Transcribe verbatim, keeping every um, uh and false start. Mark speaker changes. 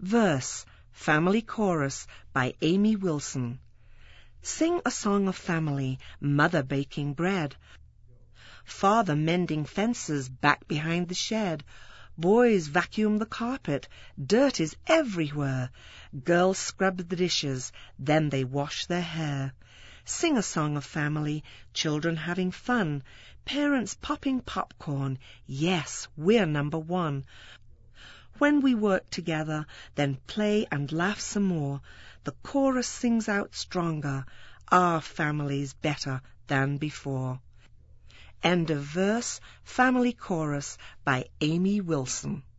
Speaker 1: Verse, Family Chorus by Amy Wilson. Sing a song of family, mother baking bread, father mending fences back behind the shed, boys vacuum the carpet, dirt is everywhere, girls scrub the dishes, then they wash their hair. Sing a song of family, children having fun, parents popping popcorn, yes, we're number one. When we work together, then play and laugh some more, the chorus sings out stronger, our family's better than before. End of verse, Family Chorus by Amy Wilson.